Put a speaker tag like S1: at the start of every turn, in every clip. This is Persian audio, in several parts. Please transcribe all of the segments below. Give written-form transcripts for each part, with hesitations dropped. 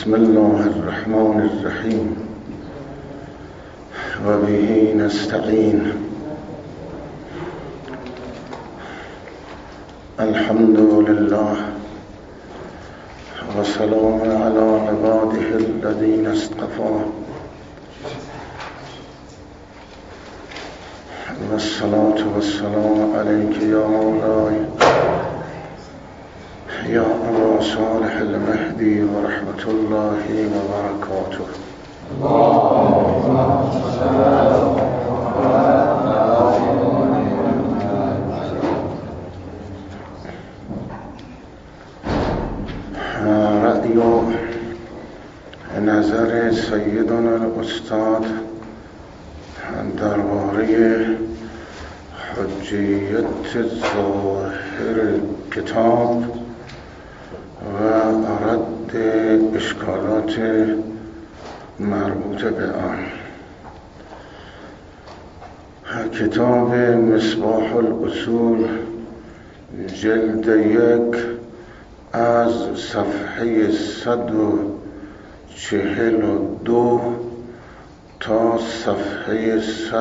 S1: بسم الله الرحمن الرحیم و به نستعین. الحمد لله و سلام علی عباده الذین اصطفى و الصلاة و السلام علیک یا مولای یا ابا صالح المهدی و رحمت الله و برکاته. رأی و نظر سیدنا الاستاد درباره حجیت ظاهر کتاب و رد اشکالات مربوط به آن. کتاب مصباح الاصول جلد 1 از صفحه 142 تا صفحه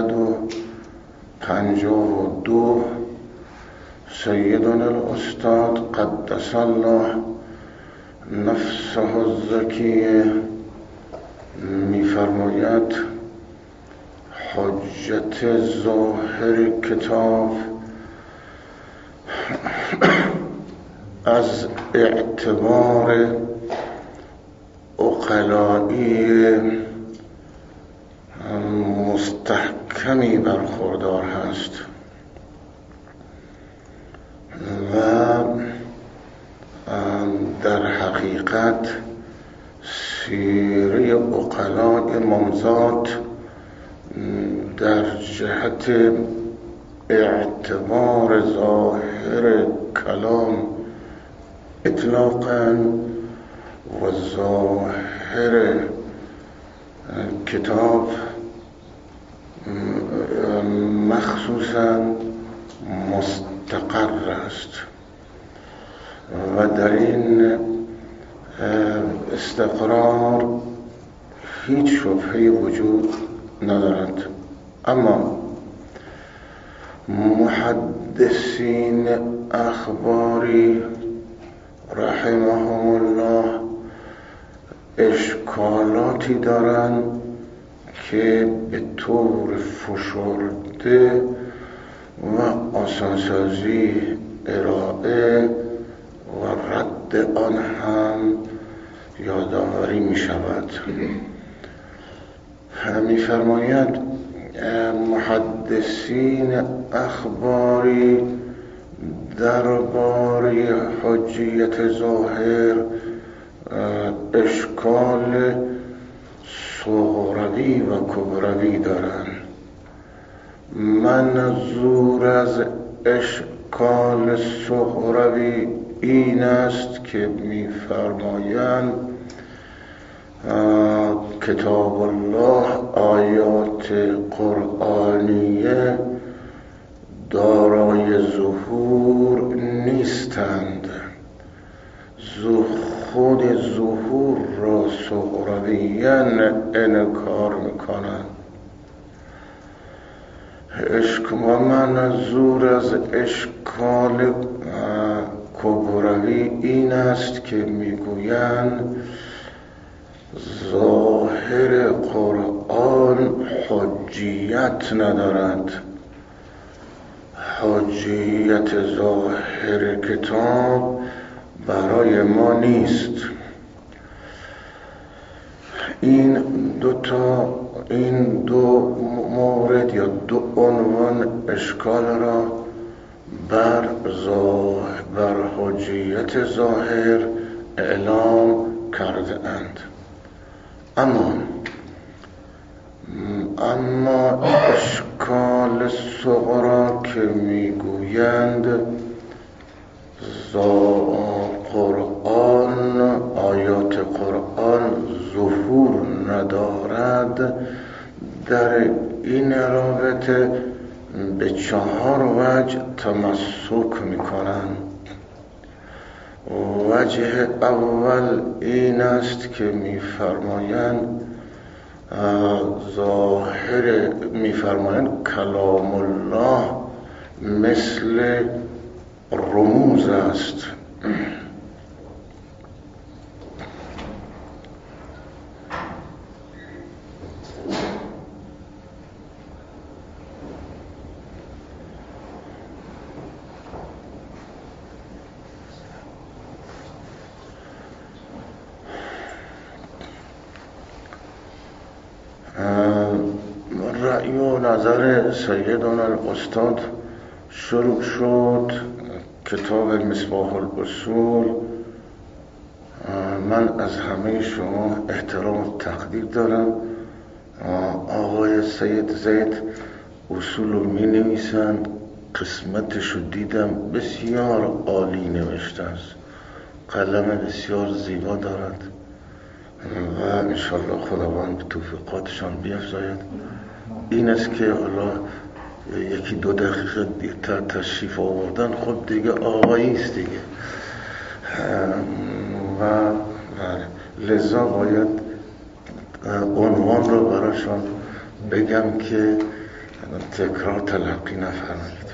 S1: 152 سیدنا الاستاد قدس الله نفسه الزکیه می‌فرماید حجت ظاهر کتاب از اعتبار عقلایی مستحکمی برخوردار هست و در حقیقت سیره عقلاء ممضات در جهت اعتبار ظاهر کلام اطلاقاً و ظاهر کتاب مخصوصاً مستقر است و در این استقرار هیچ شبهه‌ای وجود ندارد. اما محدثین اخباری رحمهم الله اشکالاتی دارند که به طور فشرده و آسانسازی ارائه و رد آن هم یادآوری می شود. می‌فرماید محدثین اخباری درباره حجیت ظاهر اشکال صغروی و کبروی دارند. منظور از اشکال صغروی این است که می‌فرمایند کتاب الله آیات قرآنیه دارای ظهور نیستند. خود ظهور را صغرویاً انکار میکنند. منظور از اشکال کبروی این است که میگویند ظاهر قرآن حجیت ندارد، حجیت ظاهر کتاب برای ما نیست. این دو مورد یا دو عنوان اشکال را بر حجیت ظاهر اعلام کرده اند. اما اشکال صغرا که میگویند قرآن آیات قرآن ظهور ندارد، در این رابطه به 4 وجه تمسک میکنند. وجه اول این است که میفرمایند کلام الله مثل رموز است. رأی و نظر سیدنا الاستاد شروع شد. کتاب مصباح الاصول. من از همه شما احترام و تقدیر دارم. آقای سید زید اصول رو می نویسن، قسمتشو دیدم، بسیار عالی نوشته است، قلم بسیار زیبا دارد و انشالله خداوند به توفیقاتشان بیفزاید. این است که حالا یکی دو دقیقه دیرتر تشریف آوردن، خب دیگه آقایی است دیگه، و لذا باید عنوان رو براشان بگم که تکرار تلقی نفرمایید.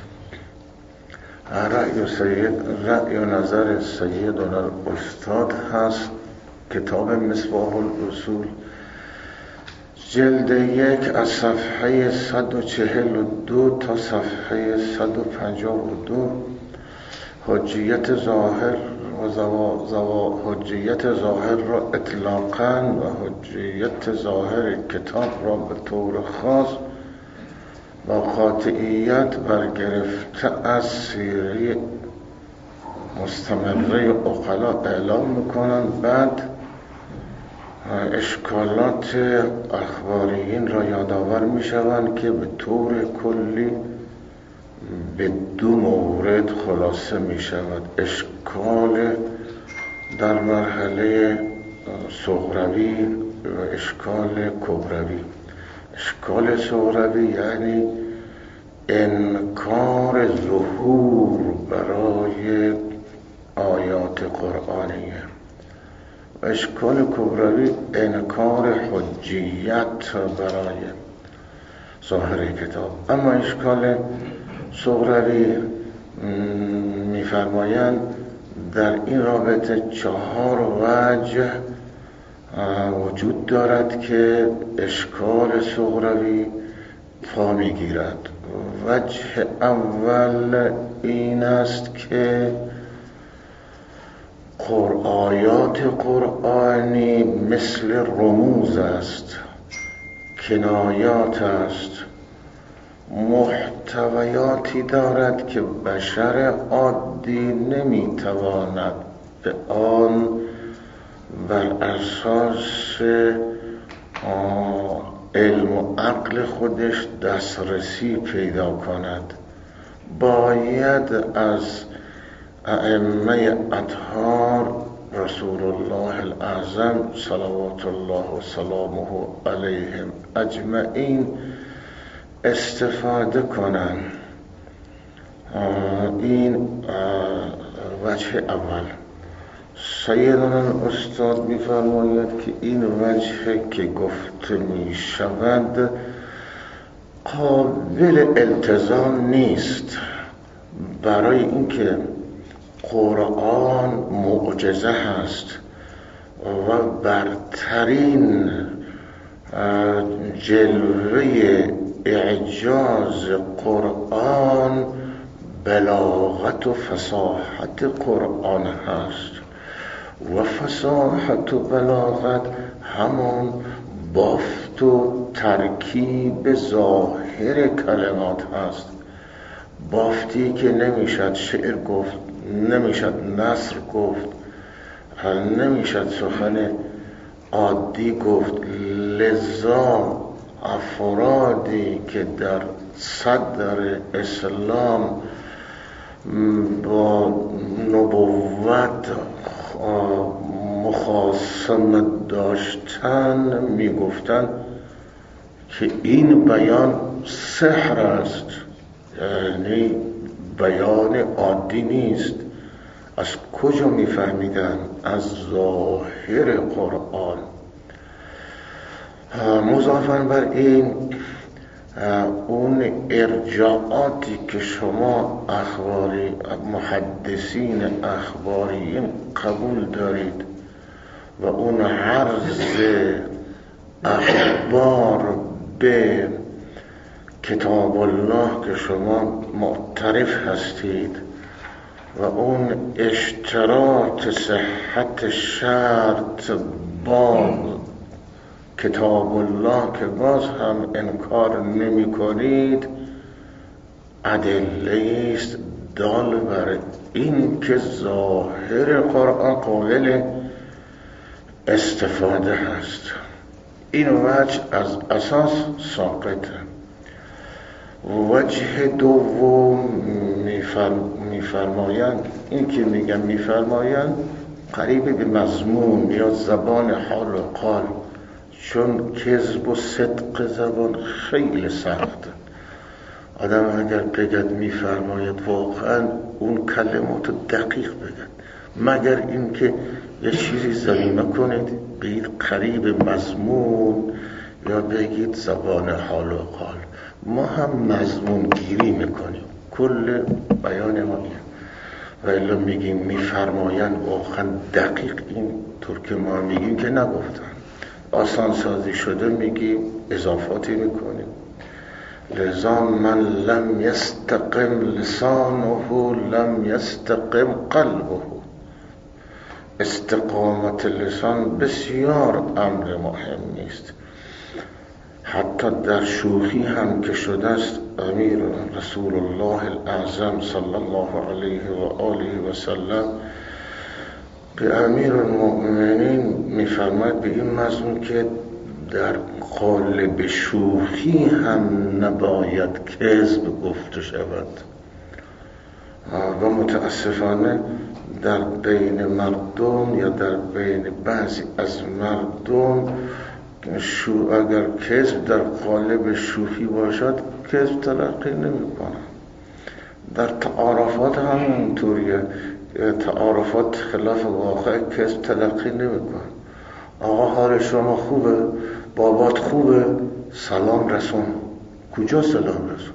S1: رأی و نظر سیدنا الاستاد هست کتاب مصباح الاصول، جلد 1 از صفحه 142 تا صفحه 152. حجیت ظاهر را اطلاقاً و حجیت ظاهر کتاب را به طور خاص با قاطعیت برگرفته از سیره مستمره عقلا اعلام میکنند. بعد اشکالات اخباریین را یادآور میشوند که به طور کلی به دو مورد خلاصه میشود: اشکال در مرحله صغروی و اشکال کبروی. اشکال صغروی یعنی انکار ظهور برای آیات قرآنیه و اشکال کبروی انکار حجیت برای ظاهر کتاب. اما اشکال صغروی میفرمایند در این رابطه 4 وجه وجود دارد که اشکال صغروی پا میگیرد. وجه اول این است که آیات قرآنی مثل رموز است، کنایات است، محتویاتی دارد که بشر عادی نمیتواند به آن بر اساس علم و عقل خودش دسترسی پیدا کند. باید از ائمه اطهار رسول الله الاعظم صلوات الله و سلامه علیهم اجمعین استفاده کنند. این وجه اول. سیدنا استاد می‌فرماید که این وجه که گفته می‌شود قابل التزام نیست، برای اینکه قرآن معجزه هست و برترین جلوه اعجاز قرآن بلاغت و فصاحت قرآن هست و فصاحت و بلاغت همان بافت و ترکیب ظاهر کلمات هست. بافتی که نمیشد شعر گفت، نمیشد نثر گفت، نمیشد سخن عادی گفت. لذا افرادی که در صدر اسلام با نبوت مخاصمت داشتن میگفتن که این بیان سحر است، یعنی بیان عادی نیست. از کجا میفهمیدن؟ از ظاهر قرآن. مضافاً بر این اون ارجاعاتی که شما اخباری محدثین اخباریین قبول دارید و اون عرض اخبار به کتاب الله که شما معترف هستید و اون اشتراط صحت شرط با کتاب الله که باز هم انکار نمی کنید، ادله است دال بر این که ظاهر قرآن قابل استفاده هست. این وجه از اساس ساقطه. وجه دوم میفرمایند، این که میگن میفرمایند قریب به مضمون یا زبان حال و قال، چون کذب و صدق زبان خیلی سخته. آدم اگر بگد میفرماید واقعا اون کلمات دقیق بگد، مگر اینکه یه چیزی ضمیمه کنید بگید قریب مضمون یا بگید زبان حال و قال. ما هم مضمون گیری میکنیم، کل بیان ما این و الا میگیم میفرمایند واقعا دقیق این طور که ما میگیم که نگفتن، آسان سازی شده میگیم، اضافاتی میکنیم. لذا من لم یستقم لسانه لم یستقم قلبه. استقامت لسان بسیار امر مهمی است. حتی در شوخی هم که شده است، امیر رسول الله الاعظم صلی الله علیه و آله و سلم به امیر المؤمنین میفرماید به این مضمون که در قالب شوخی هم نباید کذب گفته شود و متاسفانه در بین مردم یا در بین بعضی از مردم اگر کذب در قالب شوخی باشد کذب تلقی نمی کنن. در تعارفات هم اینطوریه، تعارفات خلاف واقع کذب تلقی نمی کنن. آقا حال شما خوبه؟ بابات خوبه؟ سلام رسون. کجا سلام رسون؟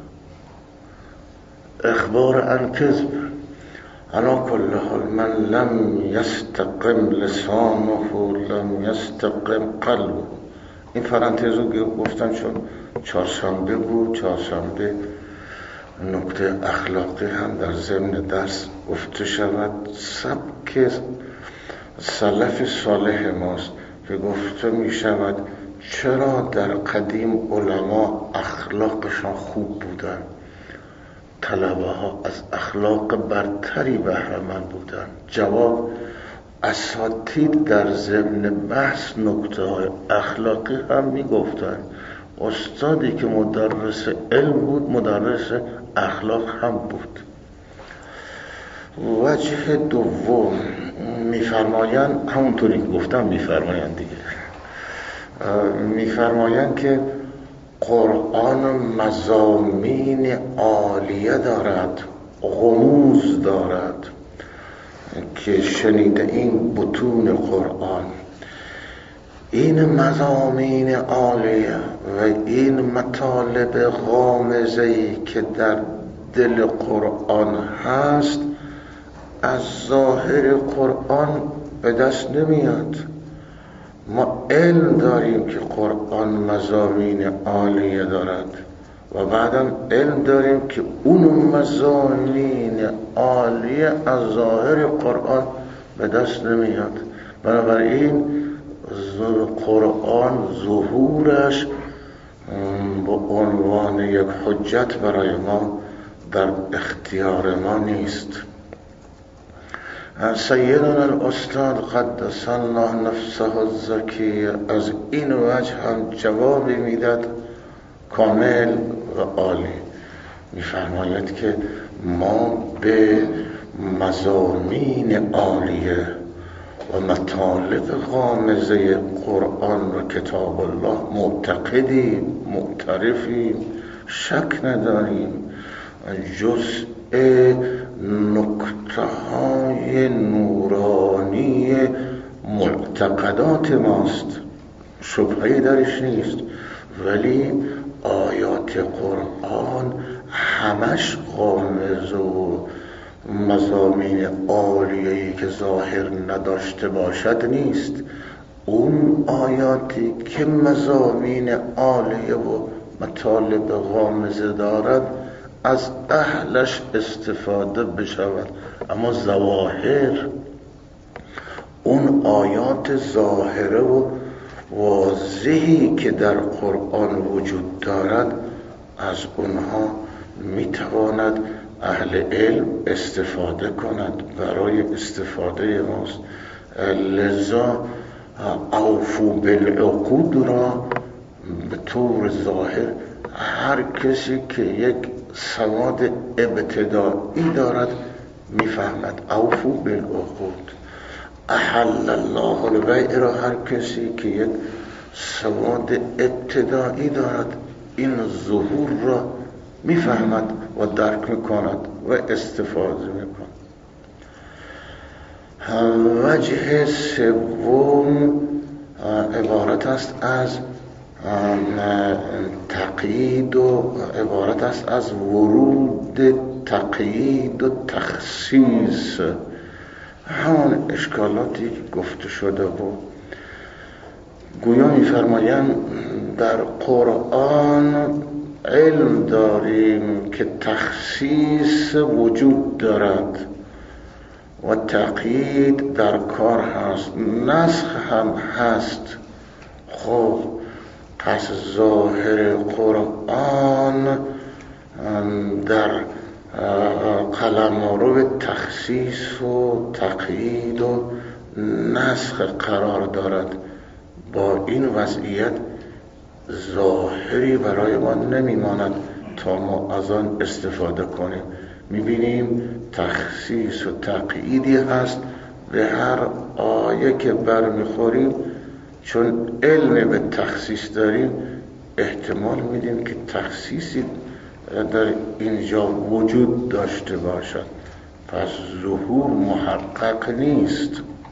S1: اخبار عن کذب. علا کل حال من لم یستقم لسانه لم یستقم قلبه. این فرانتز رو گفتن چون چهارشنبه بود. چهارشنبه نکته اخلاقی هم در ضمن درس گفته شود. سبک سلف صالح ماست که گفته می شود چرا در قدیم علما اخلاقشان خوب بودن، طلبه ها از اخلاق برتری بهره‌مند بودن؟ جواب: اساتید در ضمن بحث نکته های اخلاقی هم می گفتن. استادی که مدرس علم بود مدرس اخلاق هم بود. وجه دوم میفرمایند، همونطوری که گفتم میفرمایند دیگه، میفرمایند که قرآن مضامین عالیه دارد، غموز دارد که شنیده این بطون قرآن. این مضامین عالیه و این مطالب غامضه‌ای که در دل قرآن هست از ظاهر قرآن به دست نمیاد. ما علم داریم که قرآن مضامین عالیه دارد و بعدم علم داریم که اون مضامین عالیه از ظاهر قرآن به دست نمیاد. بنابراین قرآن ظهورش به عنوان یک حجت برای ما در اختیار ما نیست. سیدنا الاستاد قدس الله نفسه الزکی از این وجه هم جوابی میداد کامل و عالی. میفرماید که ما به مضامین عالیه و مطالب غامضه قرآن و کتاب الله معتقدیم، معترفیم، شک نداریم. جز نکته‌های نورانی معتقدات ماست، شبهه‌ای درش نیست. ولی آیات قرآن همش غامض و مضامین عالیه‌ای که ظاهر نداشته باشد نیست. اون آیاتی که مضامین عالیه و مطالب غامضه دارد از اهلش استفاده بشود. اما ظواهر، اون آیات ظاهره و واضحی که در قرآن وجود دارد، از اونها میتواند اهل علم استفاده کند، برای استفاده ماست. لذا اوفو بالعقود را به طور ظاهر هر کسی که یک سواد ابتدایی دارد میفهمد. اوفو بالعقود. احل الله البیع را هر کسی که یک سواد ابتدایی دارد این ظهور را میفهمد و درک میکند و استفاده میکند. وجه سوم عبارت است از تقیید و عبارت است از ورود تقیید و تخصیص، همون اشکالاتی که گفته شده بود. گویا می‌فرمایند در قرآن علم داریم که تخصیص وجود دارد و تقیید در کار هست، نسخ هم هست. خب پس ظاهر قرآن در قلمرو تخصیص و تقیید و نسخ قرار دارد. با این وضعیت ظاهری برای ما نمیماند تا ما از آن استفاده کنیم. میبینیم تخصیص و تقییدی هست به هر آیه که برمیخوریم، چون علم به تخصیص داریم احتمال میدیم که تخصیصی در اینجا وجود داشته باشد، پس ظهور محقق نیست.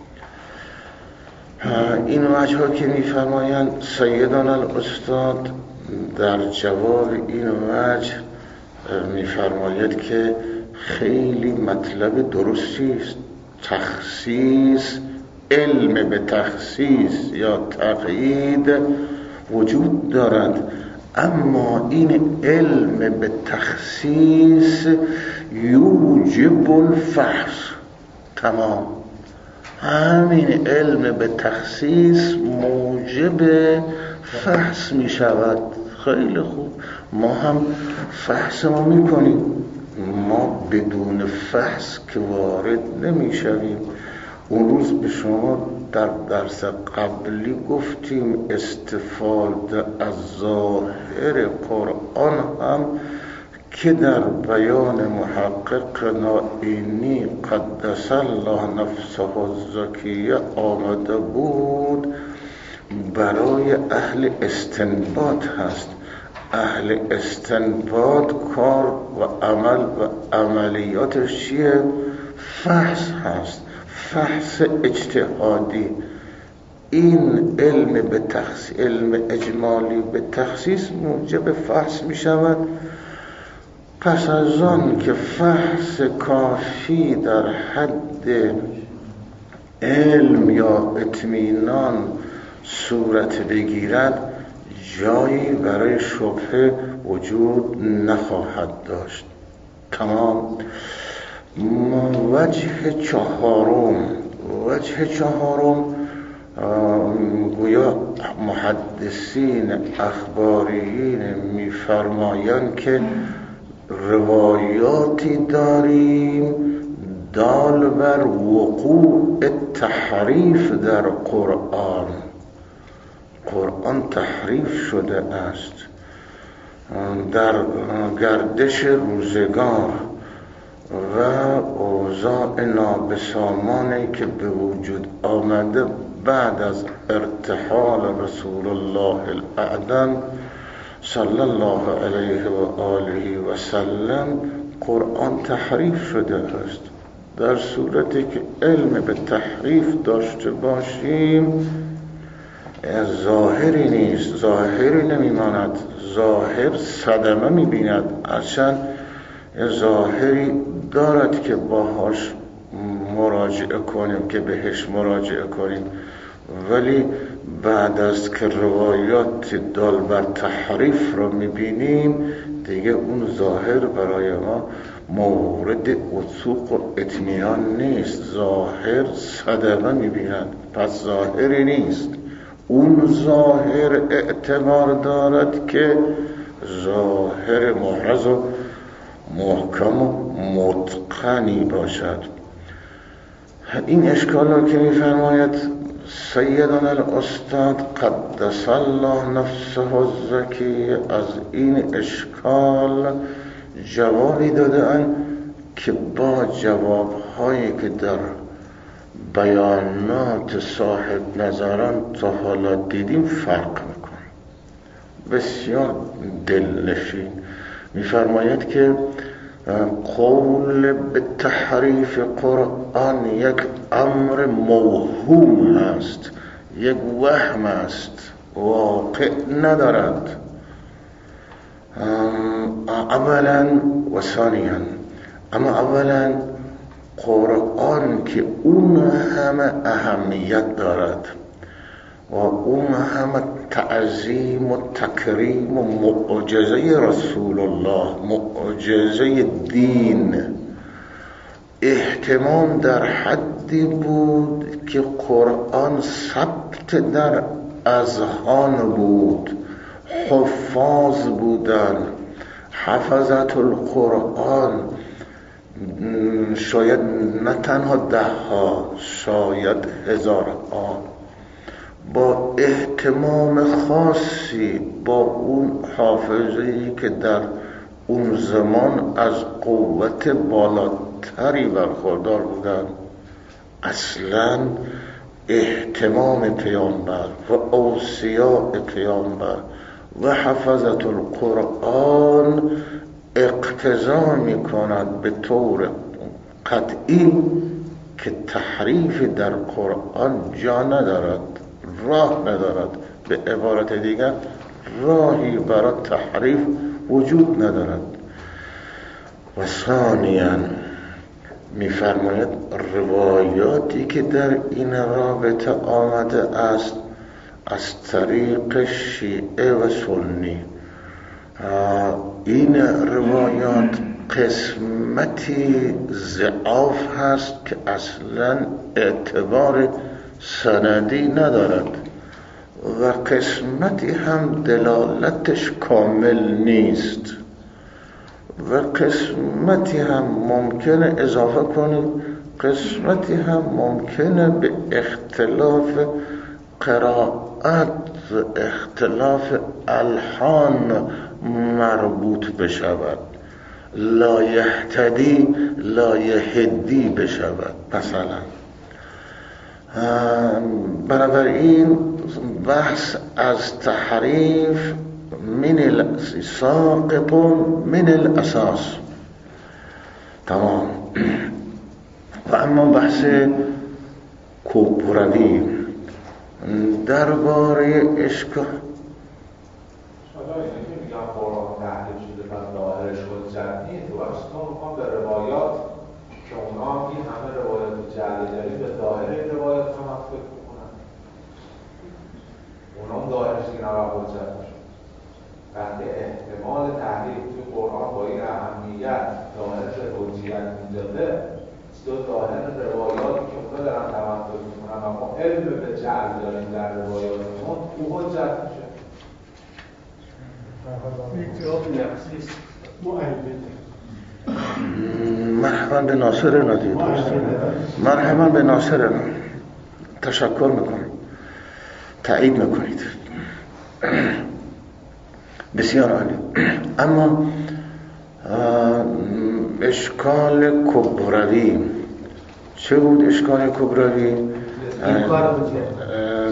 S1: این وجه ها که میفرمایند سیدان الاستاد در جواب این وجه میفرماید که خیلی مطلب درستی است. تخصیص، علم به تخصیص یا تقیید وجود دارد، اما این علم به تخصیص یوجب الفحص. تمام، همین علم به تخصیص موجب فحص می شود. خیلی خوب، ما هم فحص ما می کنیم. ما بدون فحص که وارد نمی شویم. اون روز به شما در درس قبلی گفتیم استفاده از ظاهر قرآن هم که در بیان محقق نائینی قدس الله نفسه الزکیه آمده بود، برای اهل استنباط هست. اهل استنباط کار و عمل و عملیاتش چیه؟ فحص هست، فحص اجتهادی. این علم به تخصیص، علم اجمالی به تخصیص موجب فحص می شود. پس از آن که فحص کافی در حد علم یا اطمینان صورت بگیرد، جایی برای شبهه وجود نخواهد داشت. تمام. وجه چهارم گویا محدثین اخباریین میفرمایند که روایاتی داریم دال بر وقوع تحریف در قرآن. قرآن تحریف شده است در گردش روزگار و اوضاع نابسامانی که به وجود آمده بعد از ارتحال رسول الله الاعظم صلی الله علیه و آله و سلم قرآن تحریف شده است. در صورتی که علم به تحریف داشته باشیم ظاهری نیست، ظاهری نمیماند، ظاهر صدمه میبیند. اصلا ظاهری دارد که باهاش مراجعه کنیم، که بهش مراجعه کنیم، ولی بعد از که روایات دال بر تحریف رو میبینیم دیگه اون ظاهر برای ما مورد وثوق و اطمینان نیست. ظاهر صدمه میبیند، پس ظاهری نیست. اون ظاهر اعتبار دارد که ظاهر محرز و محکم و متقنی باشد. این اشکال که میفرماید سیدنا الاستاد قدس الله نفسه الزکی از این اشکال جوابی دادن که با جوابهایی که در بیانات صاحب نظران تا حالا دیدیم فرق میکنه، بسیار دلنشین. میفرماید که قول به تحریف قرآن یک امر موهوم هست، یک وهم است، واقع ندارد. اولا و ثانیا، اما اولا قرآن که اون همه اهمیت دارد و اون همه تعظیم و تکریم و معجزه رسول الله، معجزه دین، احتمام در حدی بود که قرآن ثبت در اذهان بود، حفاظ بودن، حفظت القرآن شاید نه تنها 10 ها، شاید 1000 ها، با اهتمام خاصی، با اون حافظه‌ای که در اون زمان از قوت بالاتری برخوردار بودن. اصلا اهتمام پیامبر و اوصیاء پیامبر و حفظت القرآن اقتضا می کند به طور قطعی که تحریف در قرآن جا ندارد، راه ندارد. به عبارت دیگر راهی برای تحریف وجود ندارد. و ثانیاً می‌فرماید روایاتی که در این رابطه آمده است از طریق شیعه و سنی، این روایات قسمتی ضعاف هست که اصلا اعتبار سندی ندارد و قسمتی هم دلالتش کامل نیست و قسمتی هم ممکنه اضافه کنید، قسمتی هم ممکنه به اختلاف قرائت، اختلاف الحان مربوط بشود، لا یهتدی لا یهدی بشود مثلا. بنابراین بحث از تحریف من ساقط من الاساس تمام. و اما بحث کبروی درباره اشکال
S2: قرآن تحریف شده و ظاهرش حجت نیست و اصلا میخوام به روایات که اونا این همه روایات جعلی داریم به ظاهر این روایات هم فکر میکنن، اونا هم ظاهرش دیگه نباید حجت باشه. وقتی احتمال تحریف توی قرآن با این اهمیت ظاهرش حجیت میداده، دو ظاهر روایاتی که اونا دارن تمثل میکنن و ما علم به جعل داریم در روایاتمون، او حجت میشه.
S1: مرحبا به ناصر ندید، مرحبا به ناصر ندید، تشکر میکنم، تایید میکنید، بسیار عالی. اما اشکال کبروی چه بود؟ اشکال کبروی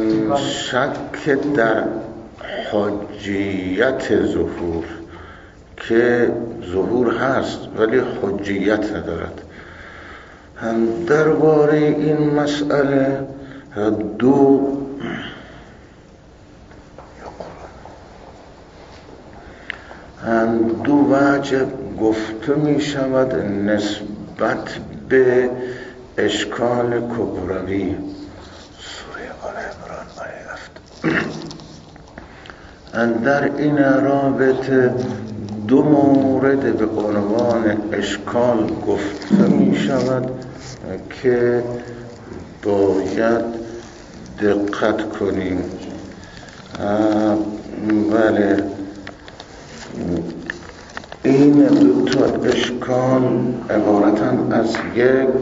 S1: شک در حجیت ظهور که ظهور هست ولی حجیت ندارد. درباره این مسئله دو وجه گفته می شود نسبت به اشکال کبروی. سوره آل عمران آیه 7. در این رابطه دو مورد به عنوان اشکال گفته می شود که باید دقت کنیم. بله، این دو تا اشکال عبارتن از یک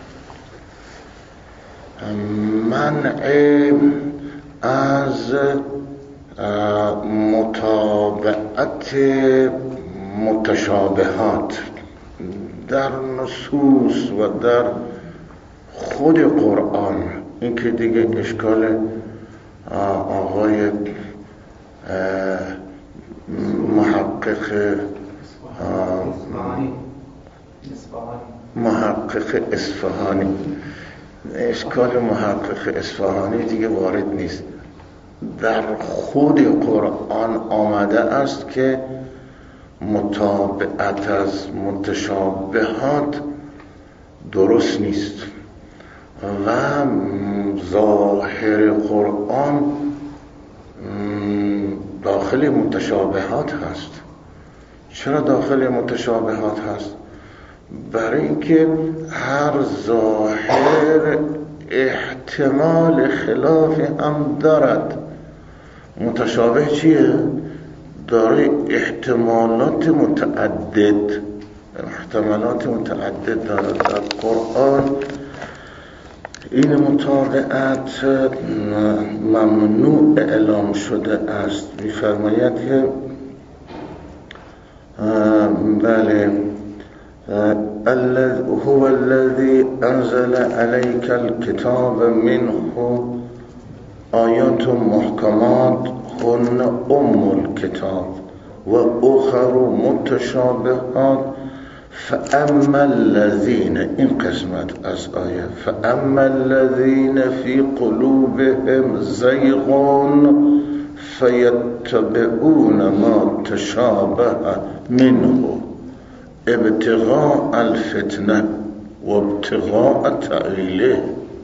S1: منع از متابعت متشابهات در نصوص و در خود قرآن. این که دیگه اشکال آقای محقق اصفهانی، اشکال محقق اصفهانی دیگه وارد نیست. در خود قرآن آمده است که متابعت از متشابهات درست نیست و ظاهر قرآن داخل متشابهات هست. چرا داخل متشابهات هست؟ برای اینکه هر ظاهر احتمال خلاف هم دارد. متشابه چیه؟ داره احتمالات متعدد دارد. در قرآن این متابعت ممنوع اعلام شده است. می‌فرماید که بله هو الذي انزل عليك الكتاب منه آیات محکمات هن الكتاب و اخر متشابهات فاما الذين، این قسمت از آیه، فاما الذين في قلوبهم زيغ فيتبعون ما تشابه منه ابتغاء الفتنه و ابتغاء تأویله.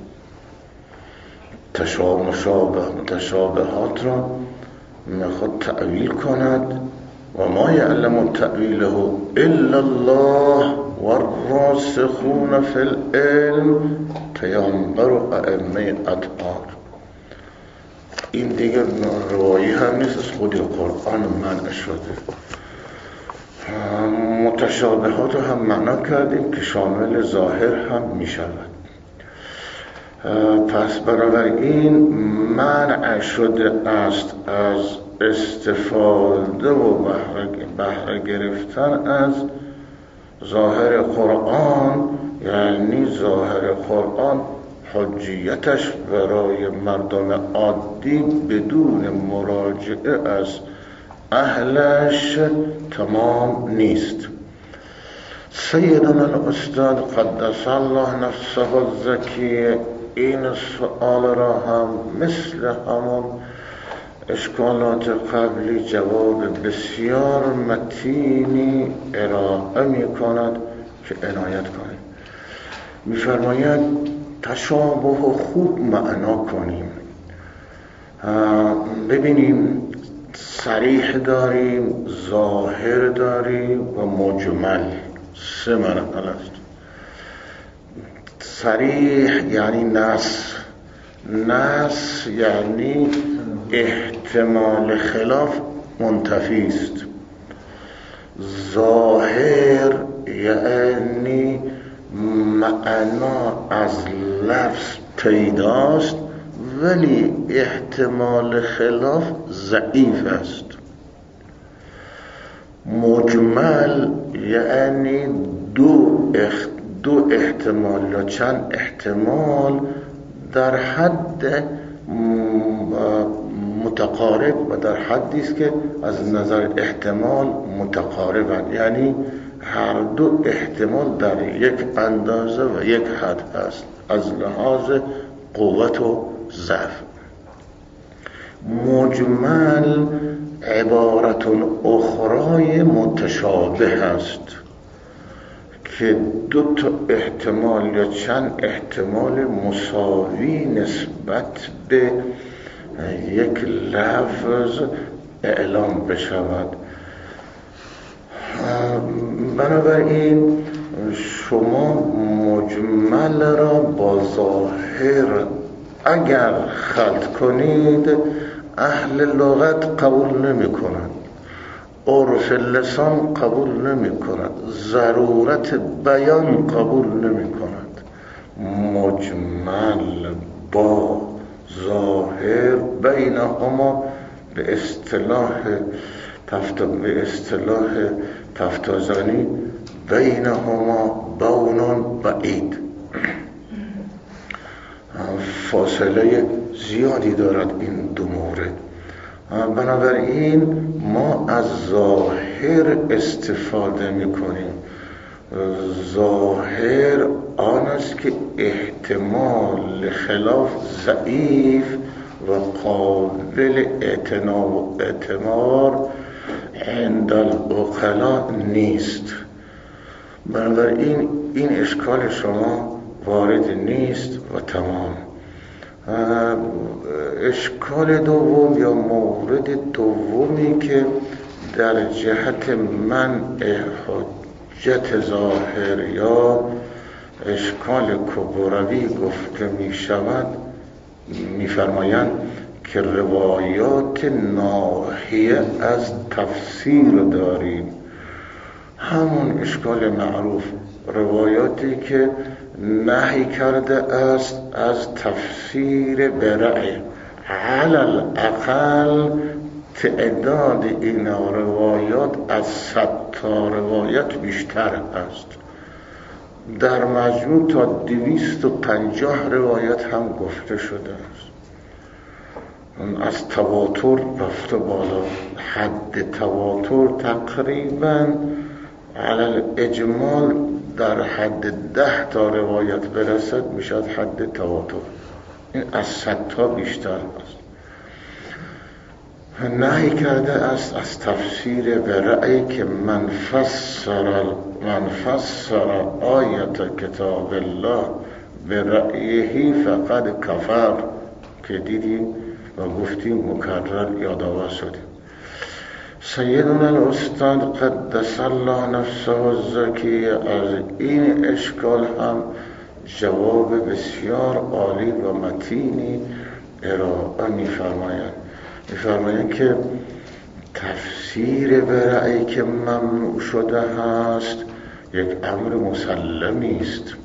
S1: متشابهات را میخواد تأویل کند و ما یعلم تأویله الا الله و الراسخون فی العلم، پیامبر و ائمه اطهار. این دیگر روایی هم نیست، از خود قرآن منع شده. متشابهات رو هم معنا کردیم که شامل ظاهر هم می شود. پس بنابراین منع شده است از استفاده و بهره گرفتن از ظاهر قرآن، یعنی ظاهر قرآن حجیتش برای مردم عادی بدون مراجعه از اهلش تمام نیست. سیدنا الاستاد قدس الله نفسه الزکیه این سؤال را هم مثل همون اشکالات قبلی جواب بسیار متینی ارائه می کند که عنایت کنید. می فرماید تشابه خوب معنا کنیم. ببینیم صریح داریم، ظاهر داریم و مجمل. سه مرحله است. صریح یعنی نص یعنی احتمال خلاف منتفی است. ظاهر یعنی معنا از لفظ پیداست ولی احتمال خلاف ضعیف است. مجمل یعنی دو احتمال یا چند احتمال در حد متقارب و در حدی است که از نظر احتمال متقاربند، یعنی هر دو احتمال در یک اندازه و یک حد هست از لحاظ قوت و ضعف. مجمل عبارت اخرای متشابه است که دو تا احتمال یا چند احتمال مساوی نسبت به یک لفظ اعلام بشود. بنابراین شما مجمل را با ظاهر اگر خلط کنید اهل لغت قبول نمی کنند، عرف لسان قبول نمی کند، ضرورت بیان قبول نمی کند. مجمل با ظاهر بینهما به اصطلاح تفتازانی بینهما بون بعید، فاصله زیادی دارد این دو مورد. بنابراین ما از ظاهر استفاده میکنیم. ظاهر آن است که احتمال خلاف ضعیف و قابل اعتنا و اعتبار عند العقلاء نیست. بنابراین این اشکال شما وارد نیست و تمام. اشکال دوم یا مورد دومی که در جهت منع حجت ظاهر یا اشکال کبروی گفته می شود، می فرمایند که روایات ناحیه از تفسیر داریم. همون اشکال معروف، روایاتی که نهی کرده است از تفسیر برأی، علل اقل تعداد این روایات از 100 تا روایت بیشتر است. در مجموع تا 250 روایت هم گفته شده است. از تواتر رفته بالا. حد تواتر تقریبا علل اجمال در حد 10 تا روایت برسد میشد حد تواتر. این از 100 تا بیشتر است. نهی کرده است از تفسیر برأی که من فسر آیت کتاب الله برأیه فقد کفر، که دیدیم و گفتیم مکرر یادآور شدیم. سیدنا الاستاد قدس الله نفسه الزکی از این اشکال هم جواب بسیار عالی و متینی ارائه می‌فرمایند که تفسیر برأی که ممنوع شده هست یک امر مسلمی است.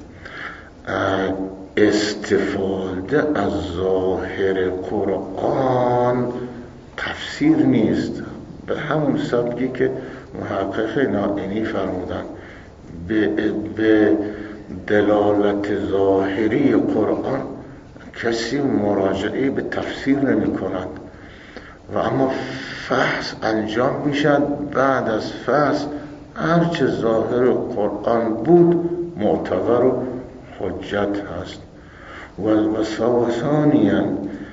S1: استفاده از ظاهر قرآن تفسیر نیست، به همون سبکی که محقق نائینی فرمودن به دلالت ظاهری قرآن کسی مراجعه به تفسیر نمی کند و اما فحص انجام میشد. بعد از فحص هرچه ظاهر قرآن بود معتبر و حجت هست. و ثانیاً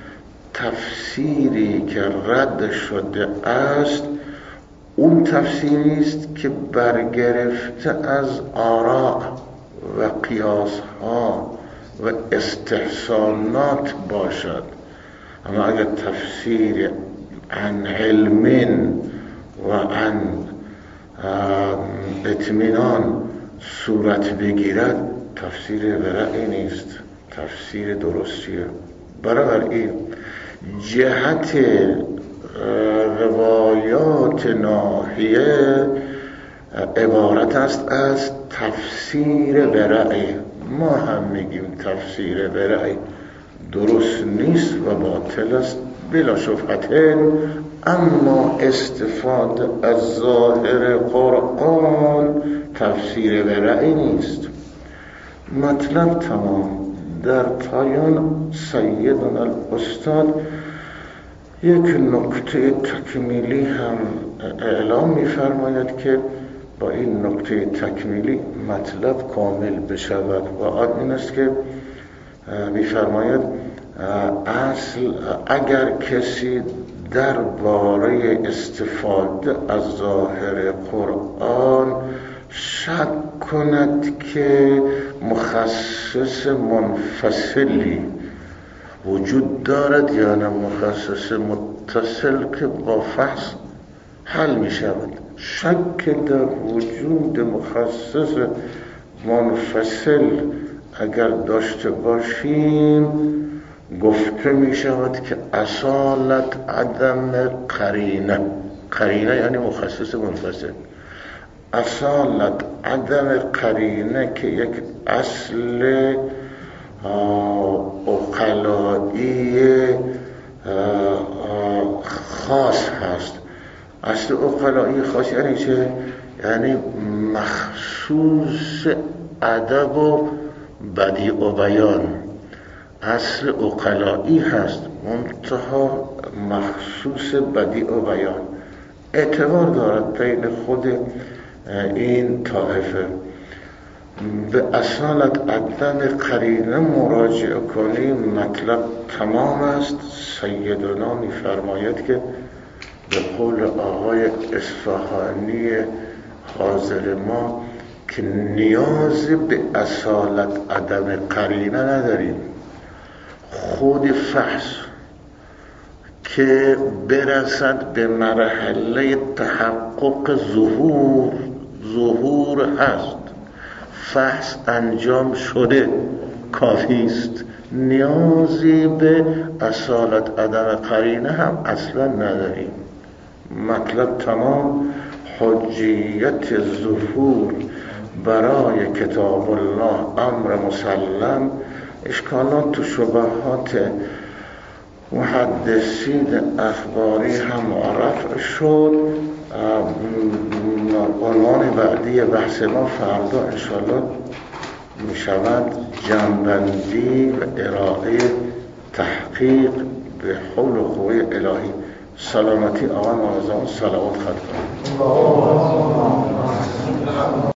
S1: تفسیری که رد شده است اون تفسیری است که برگرفته از آراء و قیاس ها و استحسانات باشد. اما اگر تفسیر عن علم و عن اطمینان صورت بگیرد تفسیر برأی نیست، تفسیر درستیه. برابر این جهت روایات ناحیه عبارت است از تفسیر برأی. ما هم میگیم تفسیر برأی درست نیست و باطل است بلا شبهتین، اما استفاده از ظاهر قرآن تفسیر برأی نیست. مطلب تمام. در پایان سیدنا الاستاد یک نکته تکمیلی هم اعلام می‌فرماید که با این نکته تکمیلی مطلب کامل بشود و آن این است که می‌فرماید اصل اگر کسی درباره استفاده از ظاهر قرآن شک کند که مخصص منفصلی وجود دارد یا نه مخصص متصل که با فحص حل می شود، شک در وجود مخصص منفصل اگر داشته باشیم گفته می شود که اصالت عدم قرینه یعنی مخصص منفصل، اصالت عدم قرینه که یک اصل عقلایی خاص هست. اصل عقلایی خاص یعنی چه؟ یعنی مخصوص ادب و بدیع و بیان، اصل عقلایی هست منتها مخصوص بدیع و بیان، اعتبار دارد بین خود این طائفه. به اصالت عدم قرینه مراجعه کنیم مطلب تمام است. سیدنا می‌فرماید که به قول آقای اصفهانی حاضر ما که نیاز به اصالت عدم قرینه نداریم، خود فحص که برسد به مرحله تحقق ظهور هست، فحص انجام شده کافی است، نیازی به اصالت عدم قرینه هم اصلا نداریم. مطلب تمام. حجیت ظهور برای کتاب الله امر مسلم. اشکالات و شبهات محدثین اخباری هم رفع شد. عنوان بعدی بحث ما فردا انشاءالله می شود جنبندی و ارائه تحقیق به حول و قوه الهی. سلامتی آقای معظم صلوات خدمت.